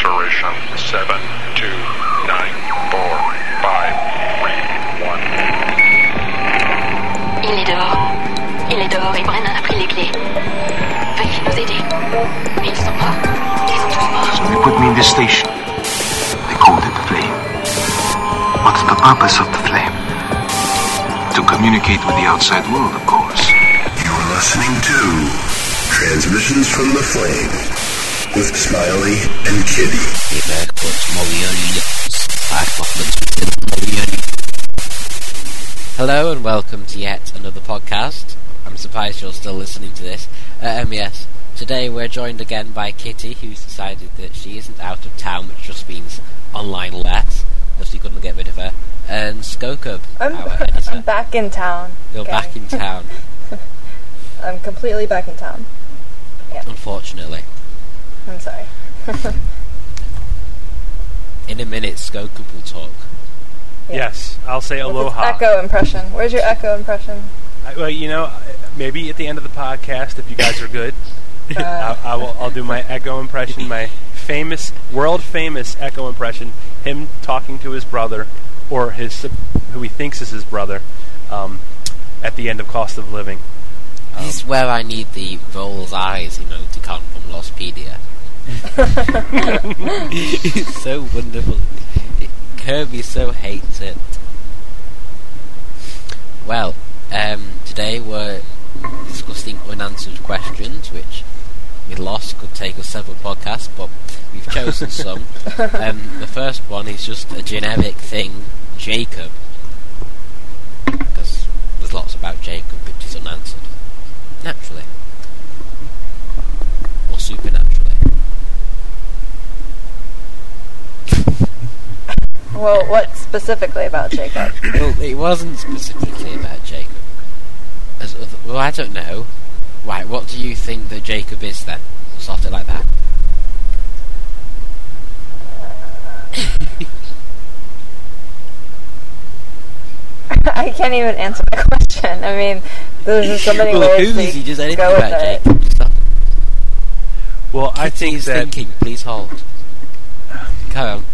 Duration 7294531. Il est dehors. Il est dehors et Brennan a pris les clés. Veuillez nous aider. Mais ils sont morts. Ils sont tous morts. So they put me in this station. They called it the Flame. What's the purpose of the Flame? To communicate with the outside world, of course. You're listening to Transmissions from the Flame with Smiley and Kitty. Hello and welcome to yet another podcast. I'm surprised you're still listening to this. Yes, today we're joined again by Kitty, who's decided that she isn't out of town, which just means online less, because we couldn't get rid of her, and Skokub, our editor. I'm back in town. You're back in town. I'm completely back in town. Yeah. Unfortunately. I'm sorry. In a minute, Skokub will talk. Yeah. Yes, I'll say What's aloha. its echo impression? Where's your echo impression? Well, maybe at the end of the podcast, if you guys are good, I'll do my echo impression, my famous, world famous echo impression. Him talking to his brother, or who he thinks is his brother, at the end of Cost of Living. This is where I need the Vole's Eyes emoticon from Lostpedia. It's so wonderful. Kirby so hates it. Well, today we're discussing unanswered questions, which with Lost could take us several podcasts, but we've chosen some. The first one is just a generic thing, Jacob, because there's lots about Jacob which is unanswered. Naturally. Or supernaturally. Well, what specifically about Jacob? Well, it wasn't specifically about Jacob. Well, I don't know. Right, what do you think that Jacob is then? Sort it like that. I can't even answer my question. I mean, there's just so many ways Who's he? Just to anything go with about it. Jacob. Stop. Well, I think He's that thinking. Please hold. Carry on.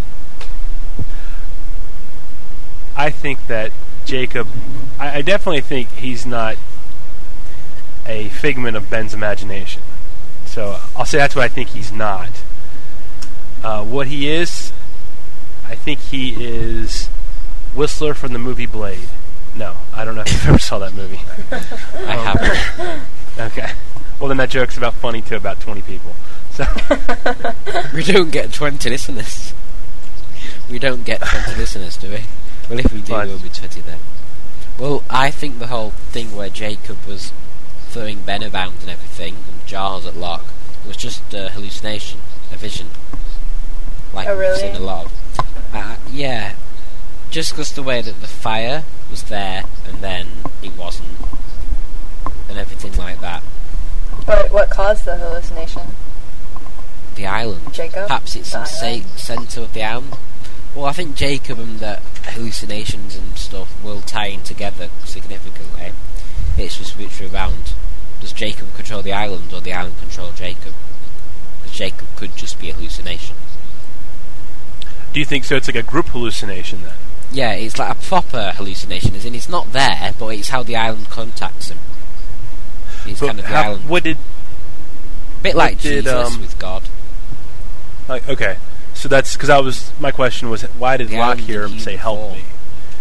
I think that Jacob, I definitely think he's not a figment of Ben's imagination. So I'll say that's what I think he's not. What he is, I think he is Whistler from the movie Blade. No, I don't know if you ever saw that movie. I haven't. Okay. Well, then that joke's about funny to about 20 people. So We don't get 20 listeners. We don't get 20 listeners, do we? Well, if we do, Fine. we'll be 20 then. Well, I think the whole thing where Jacob was throwing Ben around and everything, and jars at Locke, was just a hallucination, a vision. Like Oh, really? we've seen a lot of. Yeah. Just because the way that the fire was there, and then it wasn't, and everything like that. But what caused the hallucination? The island. Jacob? Perhaps it's some The island? centre of the island. Well, I think Jacob and the hallucinations and stuff will tie in together significantly. It's just which way round. Does Jacob control the island, or the island control Jacob? Because Jacob could just be a hallucination. do you think so? It's like a group hallucination then? Yeah, it's like a proper hallucination, as in it's not there, but it's how the island contacts him. It's But kind of the island. what did... A bit what like did, Jesus with God. Like, okay, so that's because my question was, why did The Locke island hear did him he say, "Help before?" me"?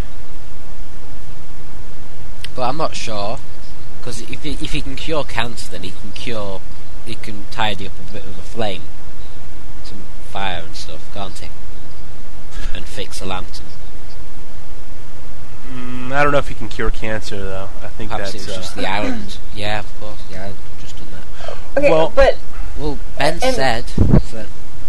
But I'm not sure, because if he can cure cancer, then he can tidy up a bit of a flame, some fire and stuff, can't he? And fix a lantern. I don't know if he can cure cancer, though. I think Perhaps that's... it was just the island. Yeah, of course, the island could just done that. Okay, Well- but Well, Ben And- said that.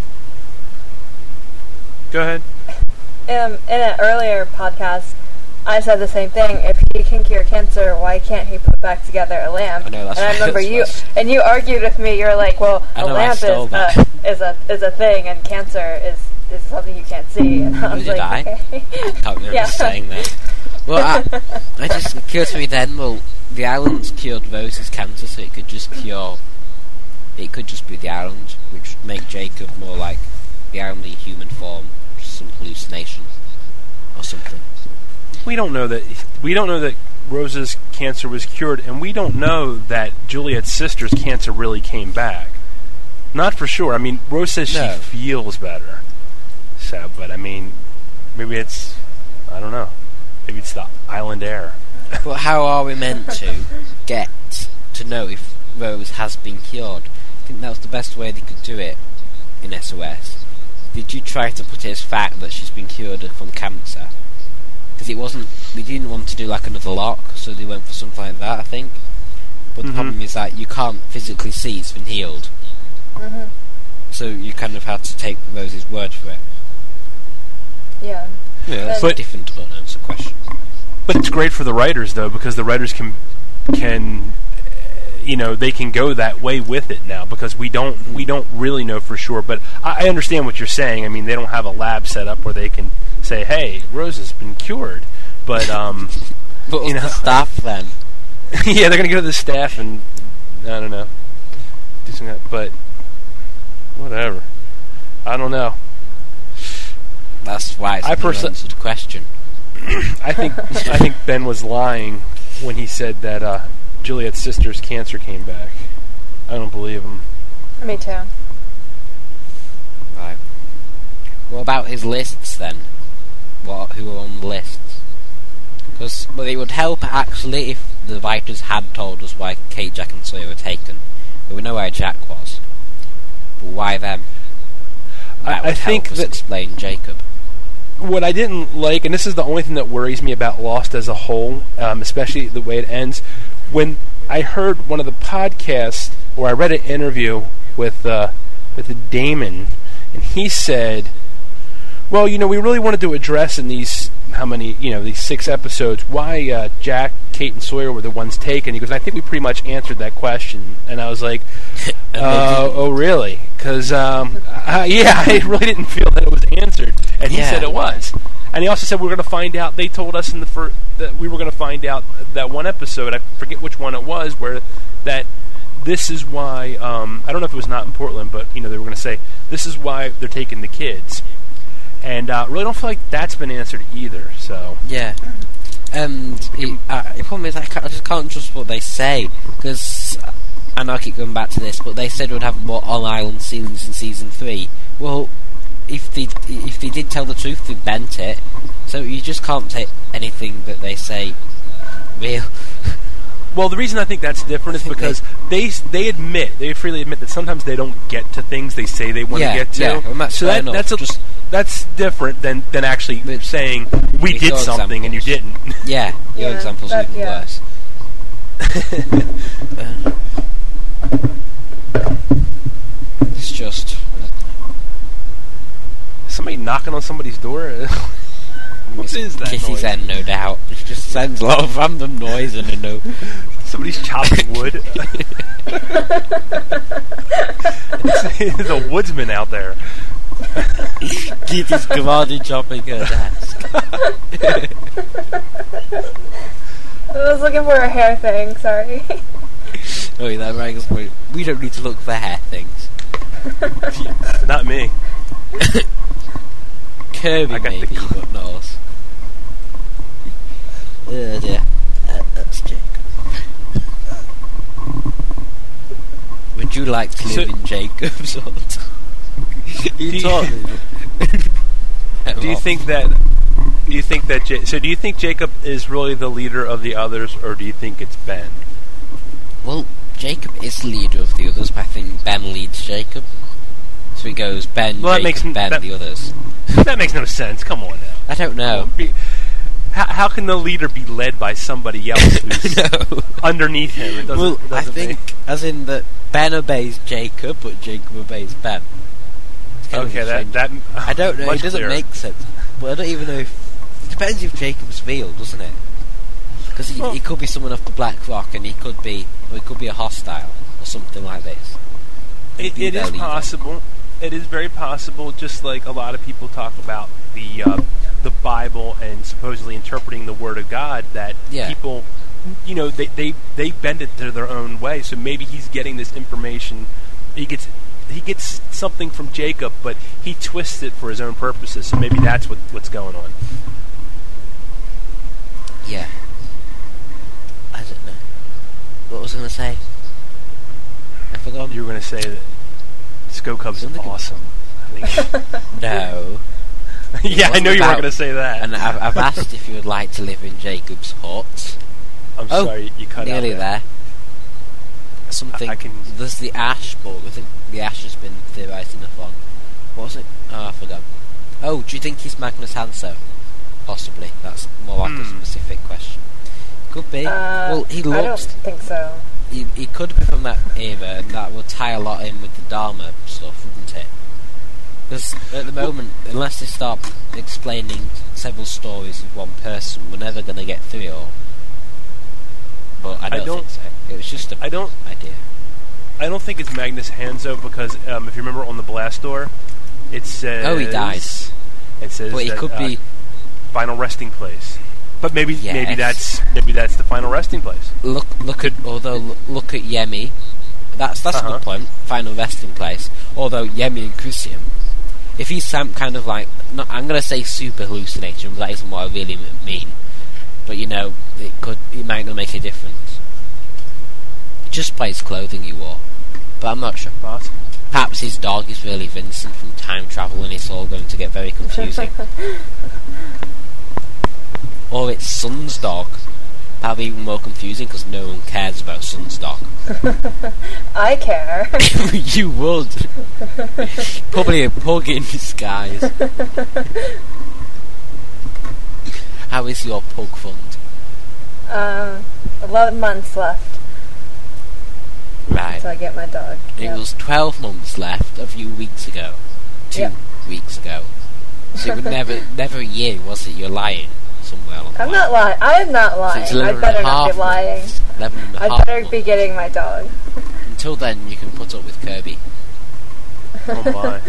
Go ahead. in an earlier podcast, I said the same thing. If he can cure cancer, why can't he put back together a lamp? I know, that's and I right, remember that's you and you argued with me. You're like, well, I a know, I lamp stole that. is a thing, and cancer is something you can't see. And I was Did like, I? okay. Can't remember Yeah. saying that. Well, I just occurred to me then. Well, the island's cured Rose's cancer, so it could just be the island, which would make Jacob more like the only human form, just some hallucination or something. We don't know that Rosa's cancer was cured, and we don't know that Juliet's sister's cancer really came back. Not for sure. I mean, Rose says she feels better. So, but I mean, maybe it's, I don't know. Maybe it's the island air. But how are we meant to get to know if Rose has been cured? I think that was the best way they could do it in SOS. Did you try to put it as fact that she's been cured from cancer? Because they didn't want to do like another lock, so they went for something like that, I think. But the problem is that you can't physically see it's been healed. Mm-hmm. So you kind of had to take Rose's word for it. Yeah. Yeah, that's a different unanswered question. But it's great for the writers, though, because the writers can they can go that way with it now, because we don't really know for sure. But I understand what you're saying. I mean, they don't have a lab set up where they can say, "Hey, Rose has been cured." But but the staff then? Yeah, they're gonna go to the staff and I don't know, do something. But whatever, I don't know. That's why it's an unanswered question. I think Ben was lying when he said that Juliet's sister's cancer came back. I don't believe him. Me too. Right. What about his lists then? Who are on the lists? Because it would help actually if the writers had told us why Kate, Jack and Sawyer were taken. But we know where Jack was. But why them? That would help us explain Jacob. What I didn't like, and this is the only thing that worries me about Lost as a whole, especially the way it ends, when I heard one of the podcasts, or I read an interview with Damon, and he said, well, we really wanted to address in these 6 episodes, why Jack, Kate, and Sawyer were the ones taken. He goes, I think we pretty much answered that question. And I was like, oh, really? Because, I really didn't feel that it was answered. And he said it was. And he also said we were going to find out, they told us that we were going to find out that one episode, I forget which one it was, where that this is why, I don't know if it was Not in Portland, but, they were going to say, this is why they're taking the kids. And really don't feel like that's been answered either, so... Yeah. The problem is I just can't trust what they say, because, and I keep going back to this, but they said we'd have more on-island scenes in Season 3. Well, if they did tell the truth, they bent it, so you just can't take anything that they say real. Well, the reason I think that's different is because they freely admit that sometimes they don't get to things they say they want to get to. Yeah, and so that's different than actually saying we did something and you didn't. Yeah, your examples are even worse. It's just somebody knocking on somebody's door. What is that Kitty's noise? end, no doubt. It just sends a lot of random noise and a note. Somebody's chopping wood. There's a woodsman out there. Kitty's commanding chopping her desk. I was looking for a hair thing, sorry. Oh, that wrangles point. We don't need to look for hair things. Not me. Kirby maybe, but not us. Oh dear. That's Jacob. Would you like to live in Jacob's hut? You taught me. Do you think that do you think Jacob is really the leader of the others, or do you think it's Ben? Well, Jacob is the leader of the others, but I think Ben leads Jacob. So he goes Ben, Jacob, Ben, the others. That makes no sense. Come on now. I don't know. How can the leader be led by somebody else who's underneath him? It doesn't I think, as in that Ben obeys Jacob, but Jacob obeys Ben. Okay, that I don't know. It doesn't make sense. But I don't even know if... It depends if Jacob's real, doesn't it? Because he could be someone off the Black Rock, and he could be a hostile, or something like this. It is possible. It is very possible, just like a lot of people talk about the Bible and supposedly interpreting the Word of God, that people, they bend it to their own way. So maybe he's getting this information. He gets gets something from Jacob, but he twists it for his own purposes. So maybe that's what's going on. Yeah. I don't know. What was I going to say? I forgot. You were going to say that Sko Cub's awesome. I think. No. Yeah, I know you weren't going to say that. And I've asked if you would like to live in Jacob's hut. I'm sorry, you cut out nearly there. Something. There's the ash, but I think the ash has been theorised enough on. What was it? Oh, I forgot. Oh, do you think he's Magnus Hanso? Possibly. That's more like a specific question. Could be. Well, he looks. I don't think so. He could be from that era, and that would tie a lot in with the Dharma stuff, wouldn't it? Because at the moment, unless they start explaining several stories of one person, we're never going to get through it all. But I don't think so. It was just a idea. I don't think it's Magnus Hanso because if you remember on the blast door, it says... Oh, he died. It says but he could be... final resting place. But maybe that's the final resting place. Look at Yemi. That's a good point. Final resting place. Although Yemi and Crucium, if he's some kind of like, I'm going to say super hallucination, but that isn't what I really mean. But it might not make a difference. Just by his clothing he wore. But I'm not sure. Perhaps his dog is really Vincent from time travel and it's all going to get very confusing. Or it's Sun's dog. That'll be even more confusing because no one cares about Sun's dog. I care. You would. Probably a pug in disguise. How is your pug fund? 11 months left. Right. Until I get my dog. It was 12 months left a few weeks ago. 2 weeks ago. So it would never a year, was it? You're lying somewhere along the line. I'm not lying. I am not lying. So I better not be lying. 11 and a I half better months. be getting my dog. Until then, you can put up with Kirby. Oh my.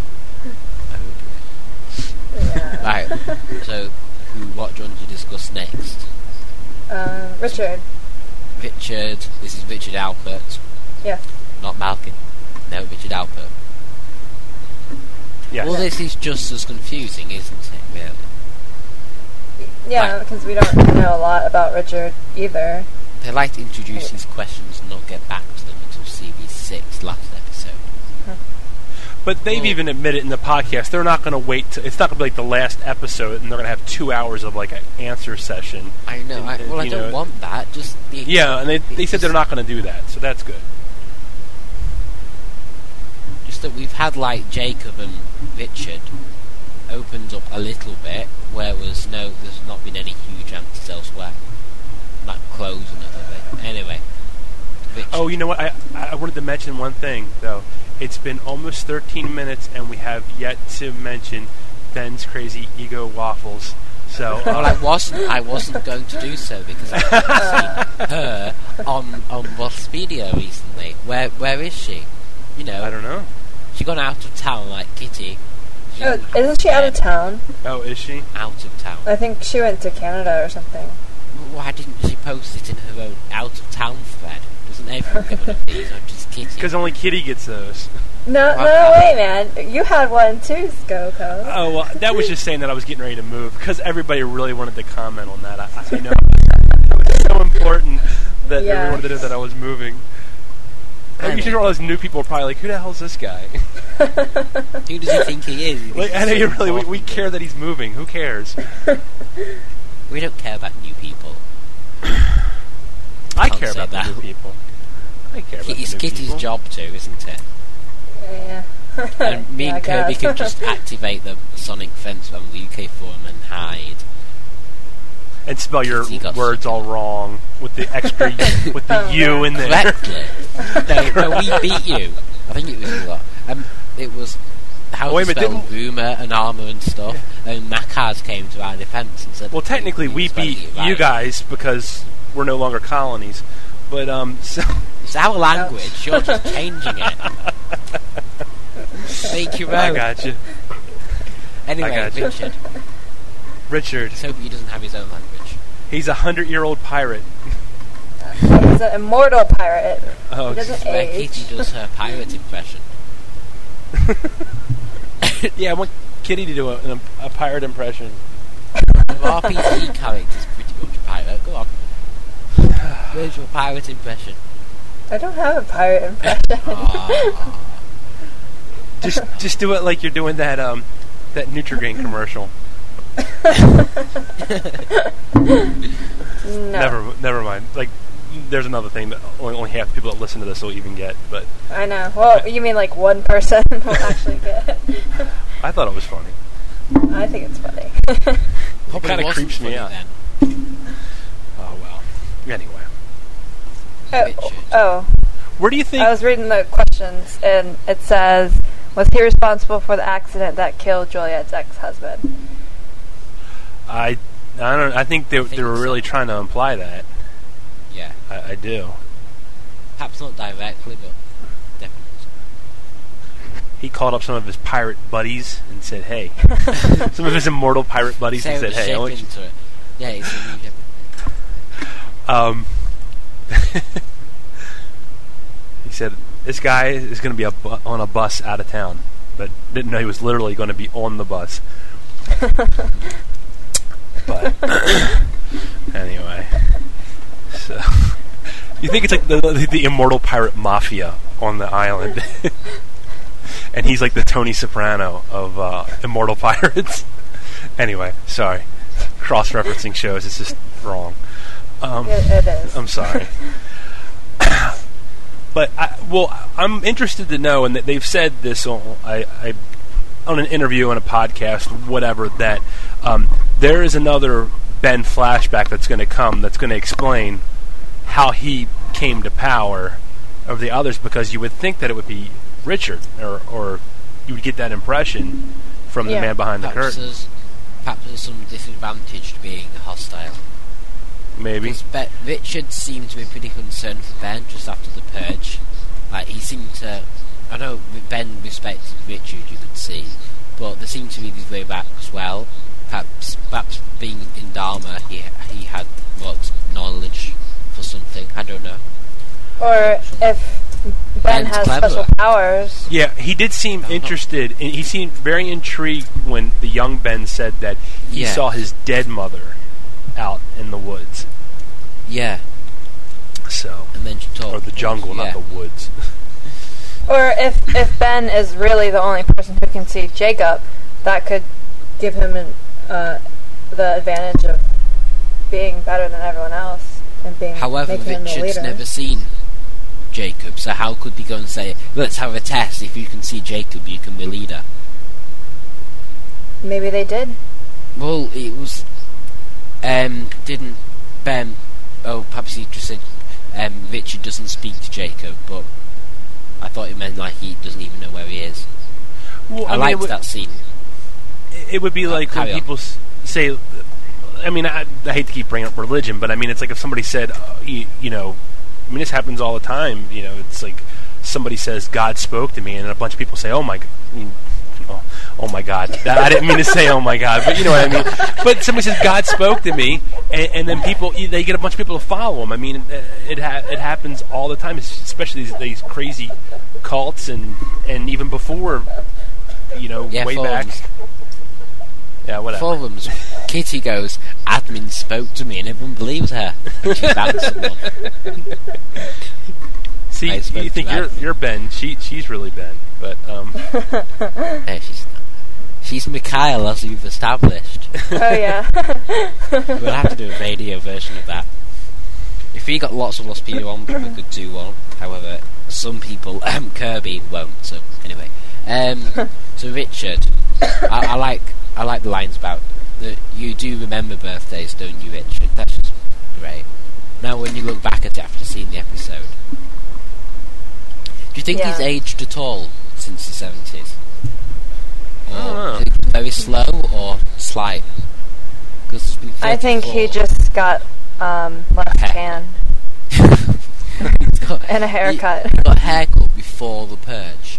Yeah. Right. So, what do you want to discuss next? Richard. Richard. This is Richard Alpert. Yeah. Not Malkin. No, Richard Alpert. Yes. Well, this is just as confusing, isn't it, really? Yeah, because we don't know a lot about Richard either. They like to introduce these questions and not get back to them until CV6 last episode. But they've even admitted in the podcast they're not going to wait. It's not going to be like the last episode, and they're going to have 2 hours of like an answer session. I know. I don't want that. Just and they said they're not going to do that, so that's good. Just that we've had like Jacob and Richard opened up a little bit, whereas there's not been any huge answers elsewhere. Like closing it a bit. Anyway. Richard. Oh, you know what? I wanted to mention one thing though. It's been almost 13 minutes, and we have yet to mention Ben's crazy ego waffles. So, well, I wasn't going to do so because I've seen her on Waspedia recently. Where is she? I don't know. She gone out of town like Kitty. Isn't she out of town? Oh, is she? Out of town. I think she went to Canada or something. Why didn't she post it in her own out of town thread? Doesn't everyone get one of these, or just Kitty? Because only Kitty gets those. No, wait, man. You had one too, Skoko. Oh, well, that was just saying that I was getting ready to move, because everybody really wanted to comment on that. I know it was so important that everyone wanted to know that I was moving. You sure all those new people are probably like, who the hell is this guy? Who does he think he is? I know you really. We care that he's moving. Who cares? We don't care about new people. I care about the new people. I care about It's the new Kitty's people. job too, isn't it? Yeah. And me and Kirby can just activate the Sonic fence on the UK forum and hide. And spell your words all wrong with the extra with the U in there. Correctly. No, we beat you. I think it was you lot. It was how to spell rumour and armour and stuff. Yeah. And Makaz came to our defence and said... Well, technically we beat you guys because we're no longer colonies. But, so... It's our language. You're just changing it. Make your own. I got you. Anyway, Richard. Let's hope he doesn't have his own language. He's a 100-year-old pirate. He's an immortal pirate. Oh, he doesn't age. Kitty does her pirate impression. Yeah, I want Kitty to do a pirate impression. The RPG character's pretty much a pirate. Go on. Where's your pirate impression? I don't have a pirate impression. Aw. Just do it like you're doing that Nutrigrain commercial. No. Never mind. Like, there's another thing that only half the people that listen to this will even get. But I know. Well, you mean like one person will actually get it? I thought it was funny. I think it's funny. Probably kinda wasn't creeps me funny out. then. Oh well. Anyway, Oh, where do you think? I was reading the questions, and it says, was he responsible for the accident that killed Juliet's ex-husband? I don't. I think they think were really so. trying to imply that. Yeah. I do. Perhaps not directly, but definitely. He called up some of his pirate buddies and said, "Hey," some of his immortal pirate buddies and said, "Hey, I want you." into it. Yeah, it's a new He said, "This guy is going to be on a bus out of town," but didn't know he was literally going to be on the bus. But anyway, so you think it's like the immortal pirate mafia on the island, and he's like the Tony Soprano of immortal pirates. Anyway, sorry, cross-referencing shows. It's just wrong. It is. I'm sorry. But I'm interested to know, and they've said this on an interview, on a podcast, whatever, that there is another Ben flashback that's going to come that's going to explain how he came to power over the others, because you would think that it would be Richard, or you would get that impression from the man behind the curtain. Perhaps there's some disadvantage to being hostile. Maybe. Because Richard seemed to be pretty concerned for Ben just after the purge. Like, he seemed to... I know Ben respected Richard, you could see, but there seemed to be this way back as well. Perhaps being in Dharma, he had what knowledge for something. I don't know. Or if Ben Ben's has clever. special powers. Yeah, he did seem interested, and he seemed very intrigued when the young Ben said that he saw his dead mother out in the woods. Yeah. So, And then she talked, or the jungle, not the woods. Or if Ben is really the only person who can see Jacob, that could give him the advantage of being better than everyone else and being. However, making him the Richard's leader. never seen Jacob, so how could he go and say, let's have a test, if you can see Jacob, you can be leader? Maybe they did. Well, it was... didn't Ben... Oh, perhaps he just said Richard doesn't speak to Jacob, but I thought it meant like he doesn't even know where he is. Well, I liked that scene. It would be like when people say... I mean, I hate to keep bringing up religion, but I mean, it's like if somebody said, you know... I mean, this happens all the time, you know, it's like somebody says, God spoke to me, and a bunch of people say, oh my God. I didn't mean to say oh my God, but you know what I mean. But somebody says, God spoke to me, and then they get a bunch of people to follow them. I mean, it happens all the time, especially these crazy cults, and even before, you know, way back. Yeah, whatever. Forums, Kitty goes, admin spoke to me, and everyone believes her. She banned someone. See, you think you're Ben. She's really Ben, but Hey, she's Mikhail, as you've established. Oh yeah. We'll have to do a radio version of that. If we got lots of Lost people on, we could do one. However, some people, Kirby won't. So anyway, so Richard, I like the lines about that. You do remember birthdays, don't you, Richard? That's just great. Now, when you look back at it after seeing the episode, do you think he's aged at all since the 70s? Or do you think he's very slow or slight? Because I think he just got less tan and a haircut. He got a haircut before the purge.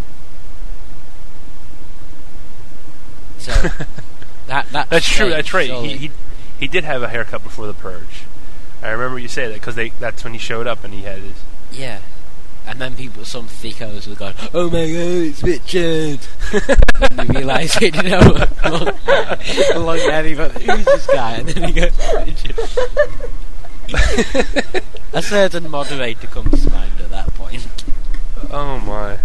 So that's true. That's right. He did have a haircut before the purge. I remember you say that because that's when he showed up and he had his. Yeah. And then some thickos were going, "Oh my god, it's Richard!" And they realise he didn't know long anybody. Who's this guy? And then he goes, "Richard." A certain moderator comes to mind at that point. Oh my!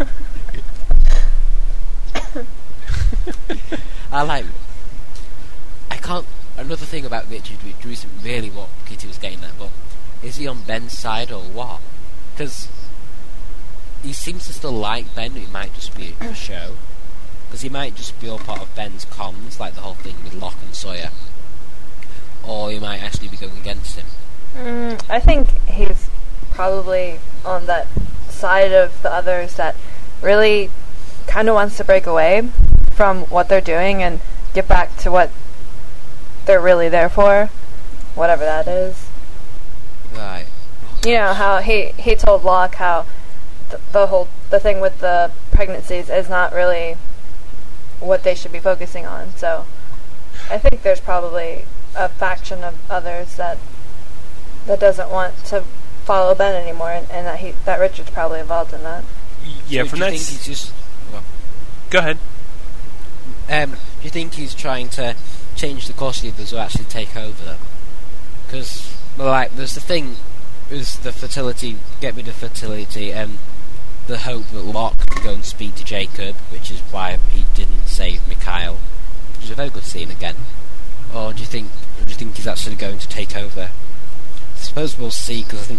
I can't. Another thing about Richard, which isn't really what Kitty was getting at, but is he on Ben's side or what? Because he seems to still like Ben, but it might just be a show. Because he might just be all part of Ben's cons, like the whole thing with Locke and Sawyer. Or he might actually be going against him. I think he's probably on that side of the others that really kind of wants to break away from what they're doing and get back to what they're really there for, whatever that is. Right. You know how he told Locke how the thing with the pregnancies is not really what they should be focusing on. So I think there's probably a faction of others that doesn't want to follow Ben anymore, and that Richard's probably involved in that. Yeah, so from do you that. think he's just? Well, go ahead. do you think he's trying to change the course of the others or actually take over them? Because, there's the thing is the fertility, get rid of fertility, and the hope that Locke can go and speak to Jacob, which is why he didn't save Mikhail, which is a very good scene again. Or do you think he's actually going to take over? I suppose we'll see, because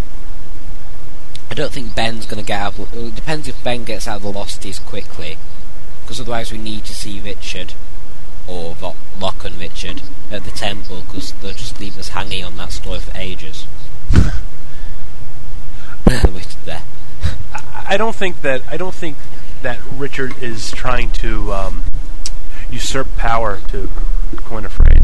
I don't think Ben's going to get out of... It depends if Ben gets out of the Losties quickly, because otherwise we need to see Richard, or Locke and Richard, at the temple, because they'll just leave us hanging on that story for ages. Richard there. I don't think that Richard is trying to usurp power, to coin a phrase.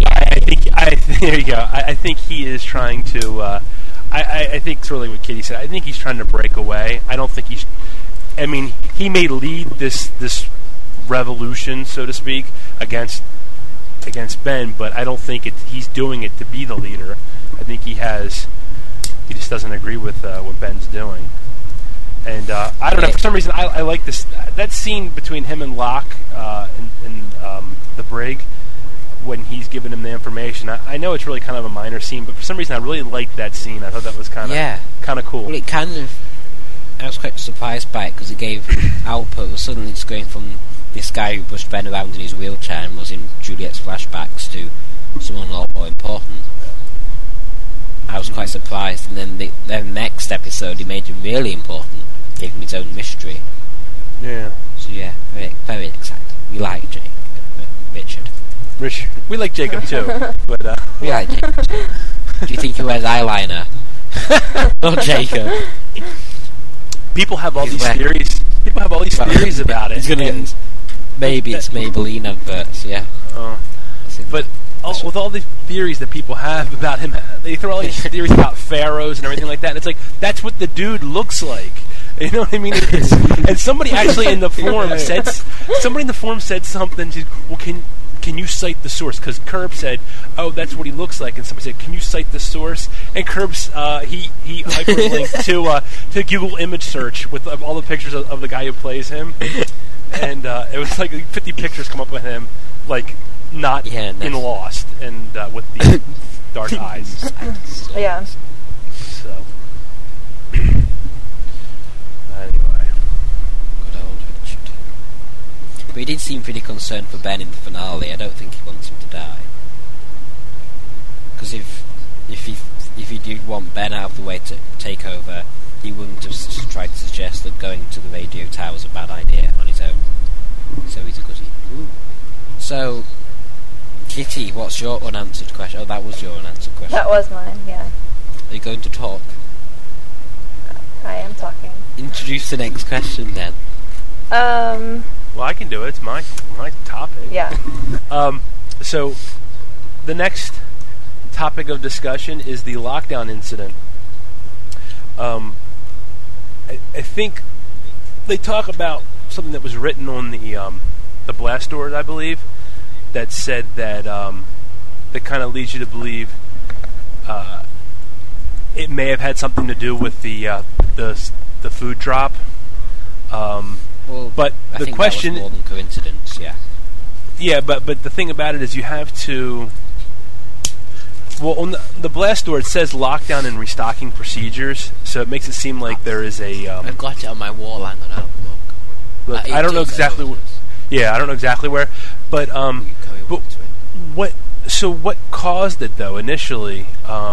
There you go. I think he is trying to. I think it's really what Kitty said. I think he's trying to break away. I don't think he's. I mean, he may lead this revolution, so to speak, against Ben, but I don't think he's doing it to be the leader. I think he just doesn't agree with what Ben's doing. And I don't know, for some reason I like that scene between him and Locke in the brig when he's giving him the information. I know it's really kind of a minor scene, but for some reason I really liked that scene. I thought that was kind of cool. Well, I was quite surprised by it because it gave output. It was suddenly just going from this guy who pushed Ben around in his wheelchair and was in Juliet's flashbacks to someone a lot more important. I was quite surprised, and then the next episode he made him really important, gave him his own mystery. Yeah. So yeah, very, very exciting. We like Richard. We like Jacob too, but we like Jacob too. Do you think he wears eyeliner? Not Jacob. People have all these theories. People have all these theories about it. He's gonna get maybe it's Maybelline adverts. Yeah. But with all these theories that people have about him, they throw all these theories about pharaohs and everything like that. And it's like that's what the dude looks like. You know what I mean? And somebody actually in the forum said something. Well, can you cite the source? Because Curb said, "Oh, that's what he looks like," and somebody said, "Can you cite the source?" And Curb's he hyperlinked to Google image search with all the pictures of the guy who plays him, and it was like 50 pictures come up with him, like not in Lost, and with the dark eyes. Yeah. So anyway, good old Richard. But he did seem pretty concerned for Ben in the finale. I don't think he wants him to die. Because if he did want Ben out of the way to take over, he wouldn't have tried to suggest that going to the radio tower was a bad idea on his own. So he's a goodie. Ooh. So, Kitty, what's your unanswered question? Oh, that was your unanswered question. That was mine, yeah. Are you going to talk? I am talking. Introduce the next question then. Well, I can do it. It's my topic. Yeah. So, the next topic of discussion is the lockdown incident. I think they talk about something that was written on the blast doors, I believe, that said that that kind of leads you to believe it may have had something to do with the food drop. But I the think question, that was more than coincidence. Yeah. Yeah, but the thing about it is you have to. Well, on the blast door it says lockdown and restocking procedures, so it makes it seem like there is a. I've got it on my wall. Hang on, I'll look. I don't know exactly. I don't know exactly where, but what? So what caused it though initially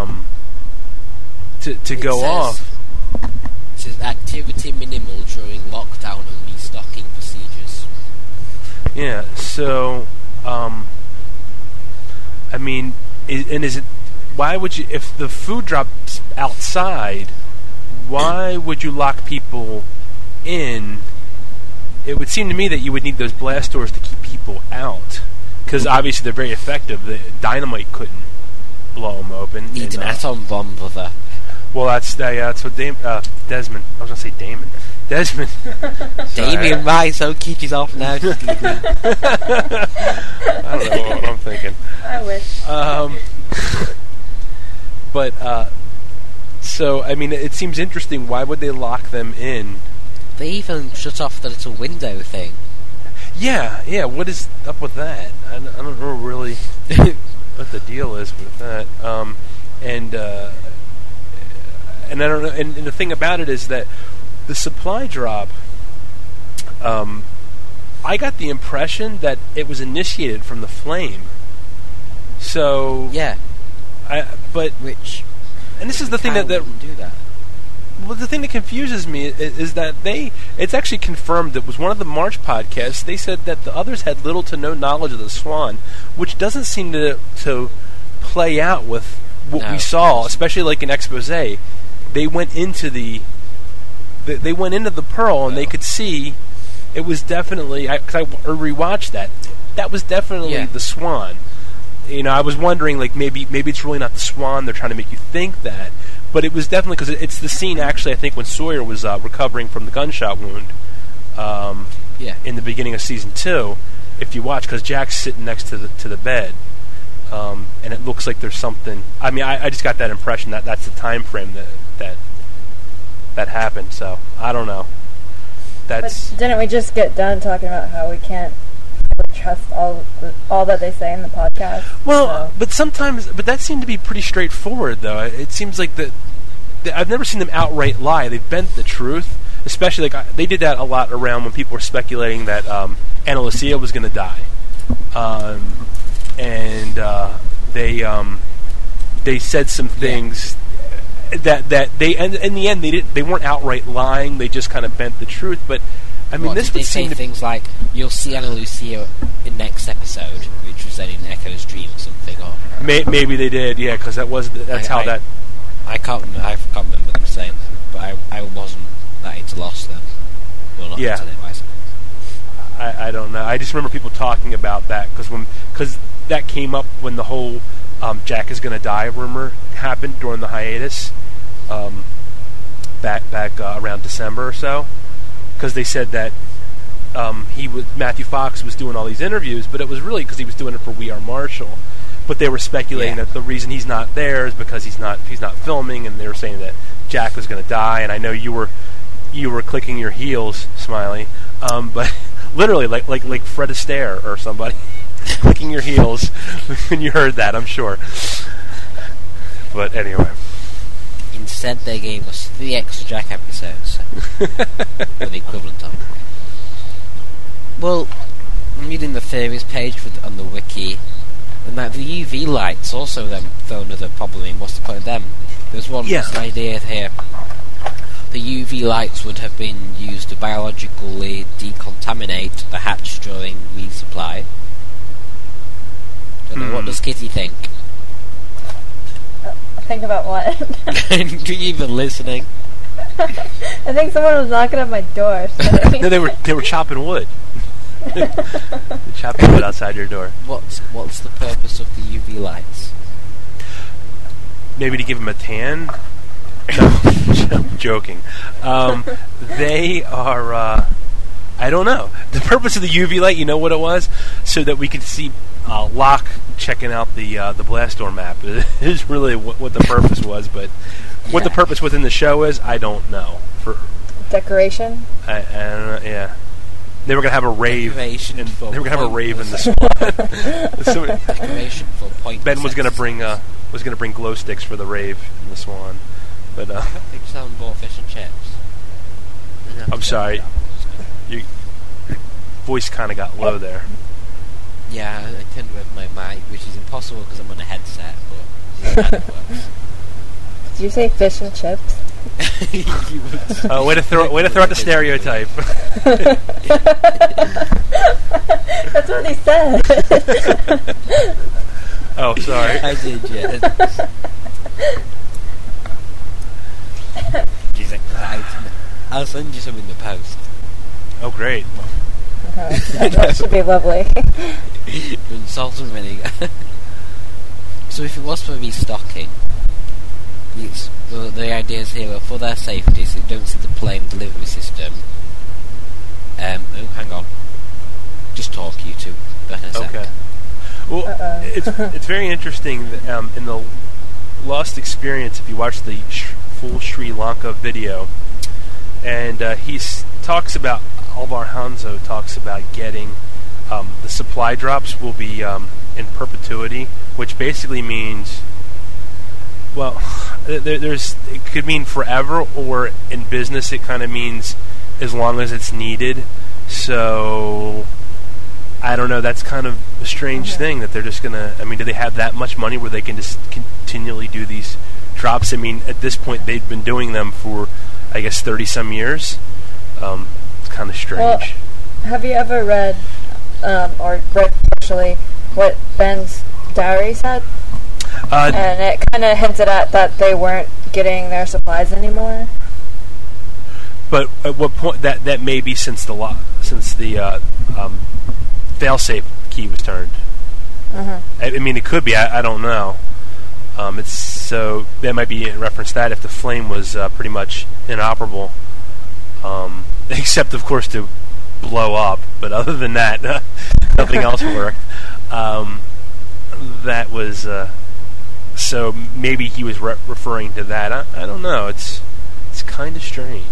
to go off? It says activity minimal during lockdown and restocking procedures. Yeah. So, I mean, is it? Why would you? If the food drops outside, why would you lock people in? It would seem to me that you would need those blast doors to keep people out, because obviously they're very effective. The dynamite couldn't blow them open. Need an atom bomb, brother. Well, that's what Desmond. I was gonna say Damon. Desmond. Damien, right? So Kitty's off now. I don't know what I'm thinking. I wish. But so I mean, it seems interesting. Why would they lock them in? They even shut off the little window thing. Yeah. What is up with that? I don't know really what the deal is with that. And I don't know. And the thing about it is that the supply drop. I got the impression that it was initiated from the flame. So yeah, and this is the thing that do that. Well, the thing that confuses me is that it's actually confirmed that was one of the March podcasts. They said that the others had little to no knowledge of the Swan, which doesn't seem to play out with what we saw, especially like in expose. They went into the Pearl and they could see it was definitely. Because I rewatched that. That was definitely the Swan. You know, I was wondering like maybe it's really not the Swan. They're trying to make you think that. But it was definitely because it's the scene actually I think when Sawyer was recovering from the gunshot wound in the beginning of season 2. If you watch, because Jack's sitting next to the bed, and it looks like there's something. I mean, I just got that impression that that's the time frame that happened. So I don't know. But didn't we just get done talking about how we can't trust all that they say in the podcast? Well, but that seemed to be pretty straightforward, though. It seems like I've never seen them outright lie. They've bent the truth, especially like they did that a lot around when people were speculating that Ana Lucia was going to die, and they said some things that they in the end they weren't outright lying. They just kind of bent the truth, but. I mean, this would say things like you'll see Ana Lucia in next episode, which was then in Echo's dream or something, or maybe they did, yeah, because that's how that. I can't remember them saying that, but I wasn't that into Lost then. Well, not into it, I don't know. I just remember people talking about that because that came up when the whole Jack is going to die rumor happened during the hiatus, back around December or so. Because they said that Matthew Fox was doing all these interviews, but it was really because he was doing it for We Are Marshall. But they were speculating that the reason he's not there is because he's not filming, and they were saying that Jack was going to die. And I know you were clicking your heels, Smiley, but literally like Fred Astaire or somebody clicking your heels when you heard that. I'm sure. But anyway. Instead, they gave us 3 extra Jack episodes. Or the equivalent of. Well, I'm reading the theories page on the wiki, and that the UV lights also then throw another problem in. What's the point of them? There's one idea here. The UV lights would have been used to biologically decontaminate the hatch during resupply. What does Kitty think? Think about what? Are you even listening? I think someone was knocking at my door. No, they were chopping wood. Chopping wood outside your door. What's the purpose of the UV lights? Maybe to give them a tan. No, I'm joking. They are. I don't know. The purpose of the UV light, you know what it was? So that we could see lock checking out the Blastdoor map is really what the purpose was. But what the purpose within the show is, I don't know. For decoration. I don't know. Yeah, they were gonna have a rave. They were gonna have a rave in the Swan. Decoration for point. Ben was gonna bring glow sticks for the rave in the Swan, but They just haven't bought fish and chips. I'm sorry, your voice kind of got low there. Yeah, I turned away from my mic, which is impossible because I'm on a headset, but yeah, it works. Did you say fish and chips? Way to throw out the stereotype. That's what he said. Oh, sorry. I did, yeah. She's excited. I'll send you some in the post. Oh, great. That should be lovely. With salt and vinegar. So if it was for restocking, the ideas here are for their safety, so you don't see the plane delivery system. Oh, hang on. Just talk, you two. Go ahead a sec. Okay. Well, it's very interesting that, in the Lost experience, if you watch the full Sri Lanka video, and he talks about, Alvar Hanso talks about getting the supply drops will be in perpetuity, which basically means, well, it could mean forever, or in business it kind of means as long as it's needed. So I don't know, that's kind of a strange thing that they're just gonna, I mean, do they have that much money where they can just continually do these drops? I mean, at this point they've been doing them for, I guess, 30 some years. It's kind of strange. Well, have you ever read or read partially what Ben's diary said? And it kind of hinted at that they weren't getting their supplies anymore. But at what point that may be since the failsafe key was turned. I mean, it could be. I don't know. It's so that might be in reference to that if the flame was pretty much inoperable, except of course to blow up. But other than that, nothing else worked. That was so maybe he was referring to that. I don't know. It's kind of strange.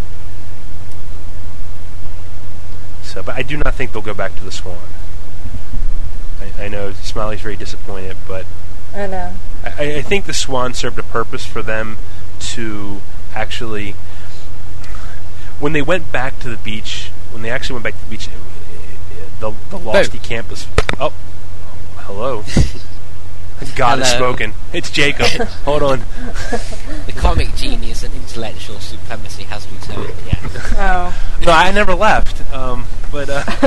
So, but I do not think they'll go back to the Swan. I know Smiley's very disappointed, but I know. I think the Swan served a purpose for them to actually, when they went back to the beach, when they actually went back to the beach, the Losty campus. Oh, hello. God has spoken. It's Jacob. Hold on. The comic genius and intellectual supremacy has returned. Yeah. Oh. No, I never left. But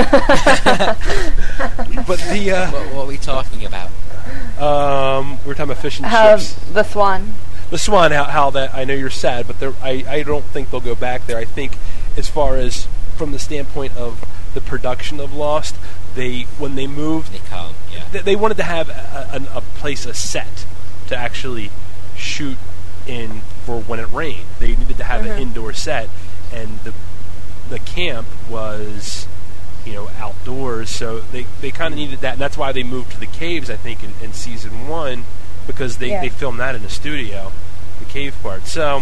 the What are we talking about? we're talking about fish and How chips. the Swan. The Swan. How that? I know you're sad, but I don't think they'll go back there. I think, as far as from the standpoint of the production of Lost, when they moved, They can't. Yeah. they wanted to have a place, a set to actually shoot in for when it rained. They needed to have an indoor set, and the camp was, outdoors, so they kind of needed that, and that's why they moved to the caves, I think, in season 1, because they filmed that in the studio, the cave part. So,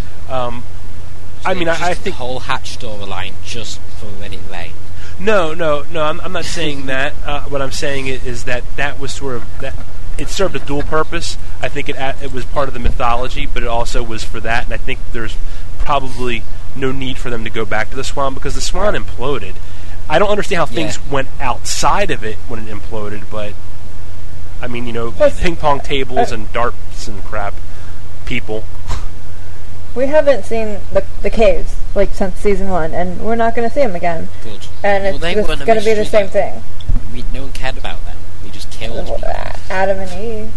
I mean, I think the whole Hatch storyline just for when it rained. No, I'm not saying that. What I'm saying is that was sort of that. It served a dual purpose. I think it was part of the mythology, but it also was for that. And I think there's probably no need for them to go back to the Swan, because the Swan imploded. I don't understand how things went outside of it when it imploded, but I mean, ping pong tables and darts and crap. People. We haven't seen the caves since season 1, and we're not going to see them again. Good. And it's going to be the same thing. No one cared about them. We just killed people. Adam and Eve.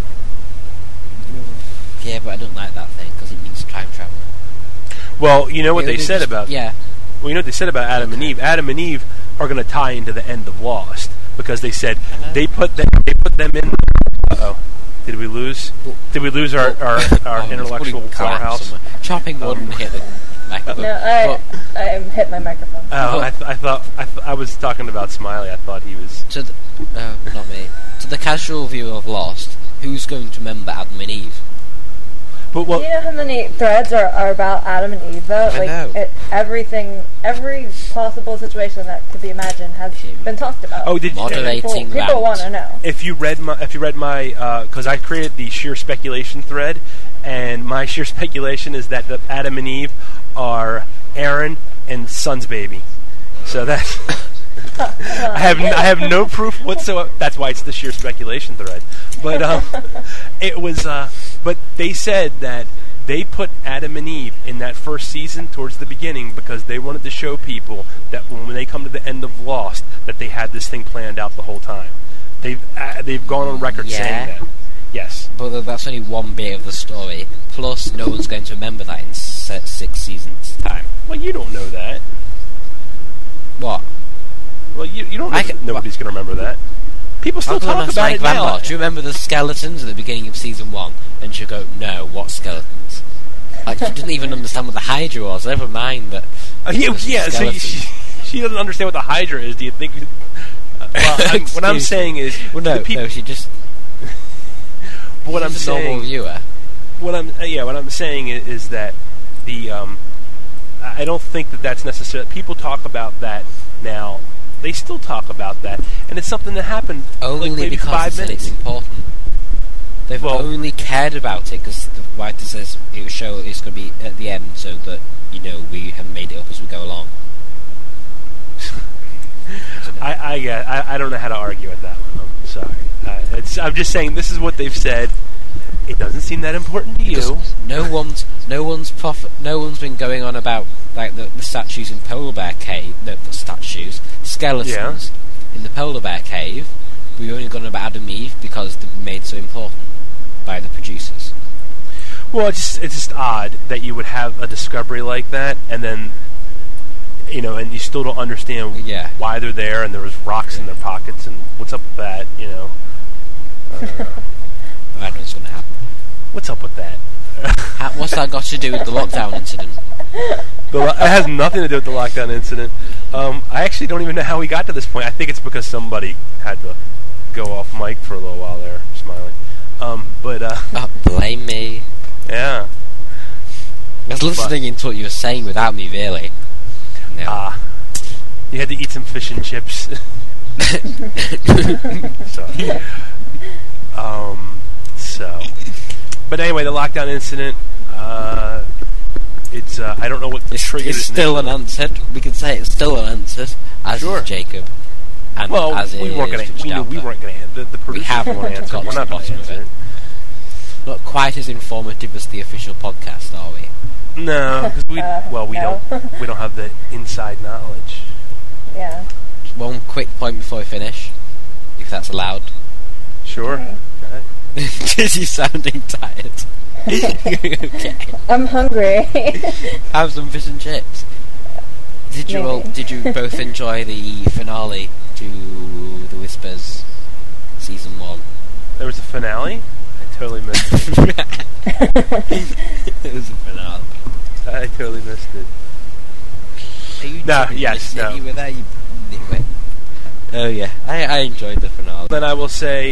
Yeah, but I don't like that thing because it means time travel. Well, you know what they said about Well, you know what they said about Adam and Eve. Adam and Eve are going to tie into the end of Lost, because they said they put them in. Uh-oh. Did we lose? Did we lose our intellectual powerhouse? Chopping wood and hit the microphone. No, I hit my microphone. Oh, I thought I was talking about Smiley. I thought he was. Not me. To the casual viewer of Lost, who's going to remember Adam and Eve? But Do you know how many threads are about Adam and Eve, though? I know. Every possible situation that could be imagined has been talked about. Oh, did you? Moderating People want to know. If you read my, because I created the sheer speculation thread, and my sheer speculation is that the Adam and Eve are Aaron and Son's baby. So that's. I have no proof whatsoever. That's why it's the sheer speculation thread. But it was. But they said that they put Adam and Eve in that first season towards the beginning because they wanted to show people that when they come to the end of Lost, that they had this thing planned out the whole time. They've gone on record saying that. Yes. But that's only one bit of the story. Plus, no one's going to remember that in 6 seasons' time. Well, you don't know that. What? Well, you don't know nobody's going to remember that. People still talk about it Grandma, now. do you remember the skeletons at the beginning of season 1? And she'll go, no, what skeletons? Like, she didn't even understand what the Hydra was, never mind that. So she doesn't understand what the Hydra is, do you think? What I'm saying is... Well, no, she just... What I'm saying... normal viewer. What I'm saying is that the... I don't think that's necessary. People talk about that now. They still talk about that, and it's something that happened only maybe because 5 minutes. It's important. They've only cared about it because the writer says it will show it's going to be at the end, so that we have made it up as we go along. I don't know how to argue with that one. I'm sorry. I'm just saying this is what they've said. It doesn't seem that important to you. No one's been going on about like the statues in Polar Bear Cave. No, the statues, skeletons in the Polar Bear Cave. We've only gone about Adam and Eve because they've been made so important by the producers. Well, it's just odd that you would have a discovery like that, and then and you still don't understand why they're there, and there was rocks in their pockets, and what's up with that? I don't know. I don't know what's going to happen. What's up with that? What's that got to do with the lockdown incident? It has nothing to do with the lockdown incident. I actually don't even know how we got to this point. I think it's because somebody had to go off mic for a little while there, Smiling. Blame me. Yeah. I was listening into what you were saying without me, really. No. You had to eat some fish and chips. Sorry. But anyway, the lockdown incident. It's I don't know what the trigger is. It's still unanswered. We can say it's still unanswered, as is Jacob. And as we weren't going to. The producer haven't won't answer. got We're not going to answer it. Not quite as informative as the official podcast, are we? No, because we don't have the inside knowledge. Yeah. One quick point before we finish, if that's allowed. Sure. Okay. Is he sounding tired? Okay. I'm hungry. Have some fish and chips. Did you both enjoy the finale to The Whispers season 1? There was a finale? I totally missed it. It was a finale. I totally missed it. You were there, you nitwit. Oh yeah, I enjoyed the finale. Then I will say,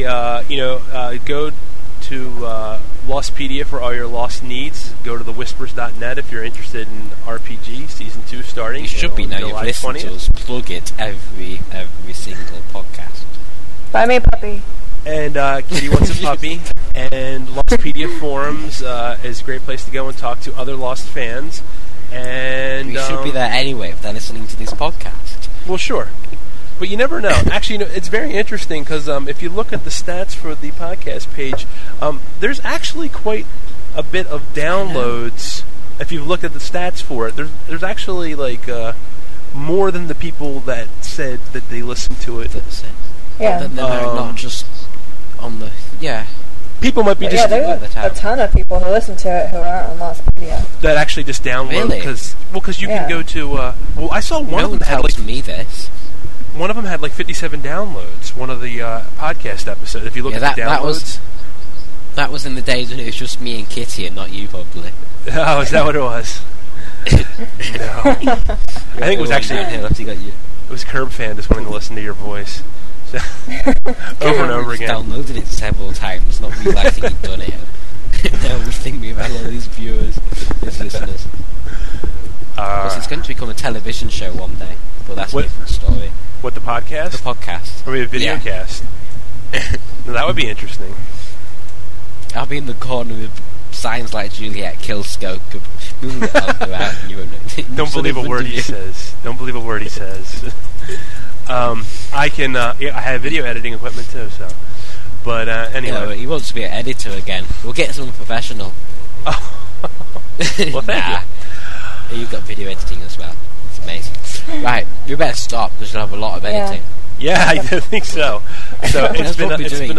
go to Lostpedia for all your Lost needs. Go to thewhispers.net if you're interested in RPG Season 2 starting. You should be now. You've listened to us plug it every single podcast. Buy me a puppy. And Kitty wants a puppy. And Lostpedia forums is a great place to go and talk to other Lost fans. And you should be there anyway if they're listening to this podcast. Well, sure. But you never know. Actually, it's very interesting because if you look at the stats for the podcast page, there's actually quite a bit of downloads. If you've looked at the stats for it, there's actually more than the people that said that they listened to it. Yeah. They're not just on the People might be just there's a ton of people who listen to it who aren't on Lostpedia. That actually just download because you can go to. I saw one of them had me this. One of them had 57 downloads. One of the podcast episodes. If you look at the downloads, that was in the days when it was just me and Kitty and not you, probably. Oh, is that what it was? No. I think it was actually after you got you. it was Curb Fan just wanting to listen to your voice. So, over and over again. Downloaded it several times, not realising he'd done it. Now we think we've had all these viewers, these listeners. Because it's going to become a television show one day, but that's a different story. What, the podcast? The podcast. Or maybe a video cast? No, that would be interesting. I'll be in the corner with signs like Juliet kills Skoke, moving the elbow out, and you won't know. Don't believe a word he says. Don't believe a word he says. I can. I have video editing equipment too. So, but anyway, yeah, he wants to be an editor again. We'll get someone professional. Oh. Well, thank you. You've got video editing as well. It's amazing. Right, you better stop because you'll have a lot of editing. Yeah, I think so. So it's been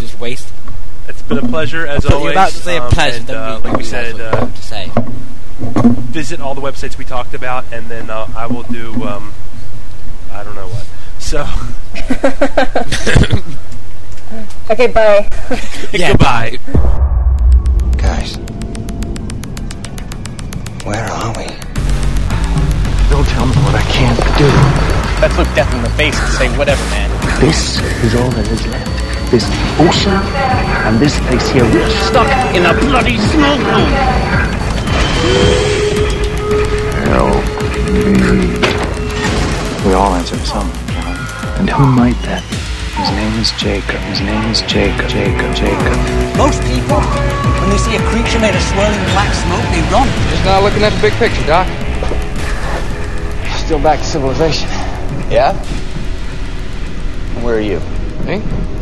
a pleasure as always. You're about to say a pleasure. And, like we said, to say. Visit all the websites we talked about, and then I will do I don't know what. So okay, bye. Yeah, goodbye. Guys, where are we? Don't tell me what I can't do. Let's look death in the face and say whatever, man. This is all that is left. This ocean and this place here. We're stuck in a bloody snow cone. Help me. We all answer to someone, John. And who might that be? His name is Jacob. His name is Jacob. Jacob. Most people, when they see a creature made of swirling black smoke, they run. Just not looking at the big picture, Doc. Still back to civilization. Yeah? And where are you? Me?